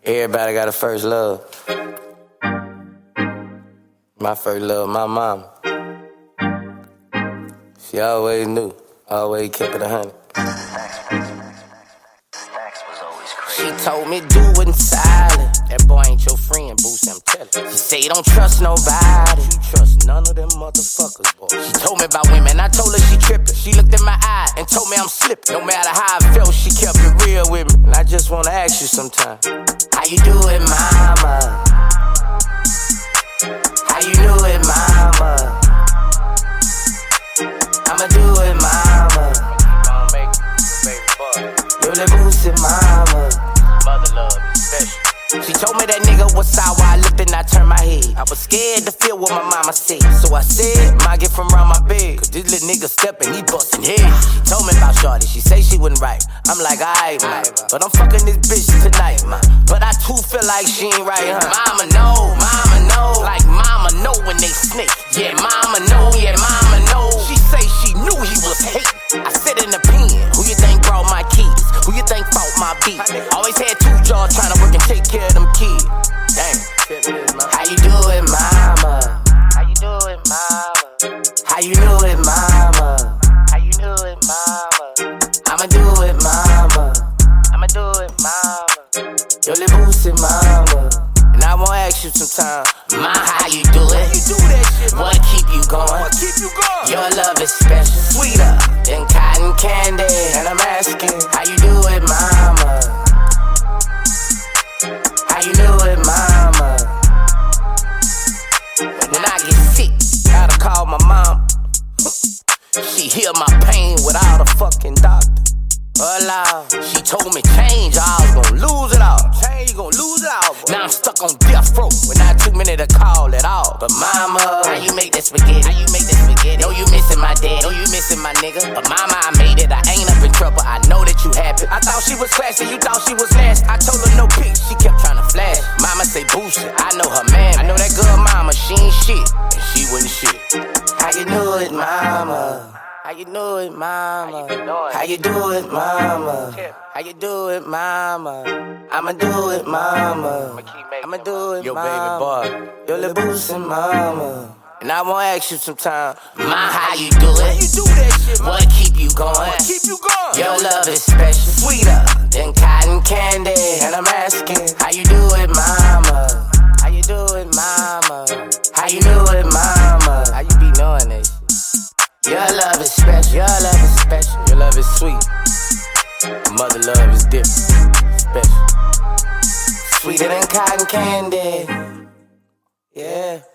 Everybody got a first love. My first love, my mama. She always knew, always kept it 100. She told me do it in silence. That boy ain't your friend, Boosie, I'm telling. She say you don't trust nobody. She trust none of them motherfuckers, boy. She told me about women, I told her she trippin'. She looked in my eye and told me I'm slippin'. No matter how I felt, she kept it real with me. And I just wanna ask you sometime, how you do it, mama? How you do it, mama? I'ma do it, mama. You're the Boosie, mama. Mother love is special. She told me that nigga was sour, I looked and I turned my head. I was scared to feel what my mama said. So I said, ma, get from round my bed. Cause this little nigga steppin', he bustin' head. She told me about shorty, she say she wasn't right. I'm like, alright, ma, but I'm fucking this bitch tonight, ma. But I too feel like she ain't right, huh? Mama know, like mama know when they snake. Yeah, mama know, She say she knew he was hate. I sit in the pen, who you think brought my keys? Who you think fought my beat? Always had two jobs trying to work and take care of them kids. Damn. How you do it, mama? How you do it, mama? How you do it, mama? How you do it, mama? I'ma do it, mama. I'ma do it, mama. Yo, little Boosie, mama. And I won't ask you sometime, ma, how you do it? How you do that shit, what keep you going? What keep you going? Your love is special, sweeter than cotton candy. And I'm asking, how you do it, mama? How you do it, mama? When I get sick, gotta call my mom. She heal my pain without a fucking doctor. Hola. She told me change, I was gon' lose it all. Change, you gon' lose it all, boy. Now I'm stuck on death row, with not 2 minutes to call at all. But mama, how you make that spaghetti? How you make that spaghetti? Know you missing my dad, know you missing my nigga. But mama, I made it, I ain't up in trouble, I know that you happy. I thought she was classy, you thought she was nasty. I told her no pics, she kept trying to flash. Mama say Boosie, I know her man. I know that good mama, she ain't shit, and she wasn't shit. How you do it, mama? How you do it, mama? How you do it, mama? How you do it, mama? I'ma do it, mama. I'ma do it, mama. Yo, baby boy. Yo, little Boosie, mama. And I won't ask you sometime, ma, how you do it? How you do that shit, ma? What keep you going? What keep you going? Your love is special, sweeter than cotton candy. And I'm asking, how you do it, mama? How you do it, mama? How you do it, mama? How you be knowing this? Your love is special, your love is special, your love is sweet. Mother love is different, special. Sweeter than cotton candy, yeah.